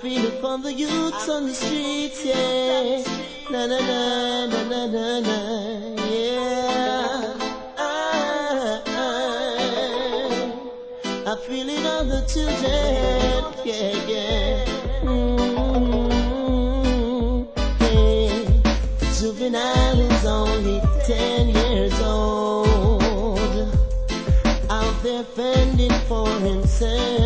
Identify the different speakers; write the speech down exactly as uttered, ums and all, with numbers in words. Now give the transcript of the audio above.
Speaker 1: feel it from the youths on the streets, yeah. Na na na na na na na, yeah. I, I, I feel it on the children, yeah, yeah. Mm-hmm. Hey, the juvenile who's only ten years old, out there fending for himself.